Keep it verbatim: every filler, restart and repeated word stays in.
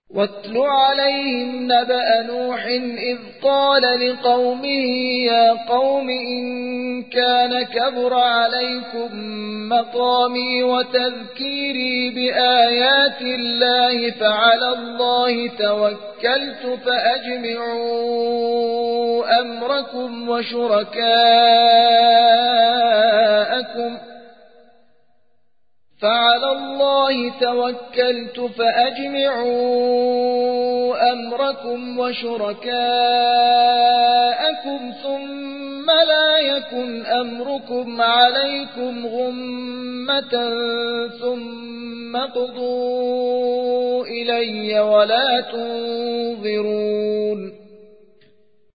واتل عليهم نبأ نوح إذ قال لقومه يا قوم إن كان كبر عليكم مقامي وتذكيري بآيات الله فعلى الله توكلت فأجمعوا أمركم وشركاءكم فعلى الله توكلت فأجمعوا أمركم وشركاءكم ثم لا يكن أمركم عليكم غمة ثم اقضوا إلي ولا تنظرون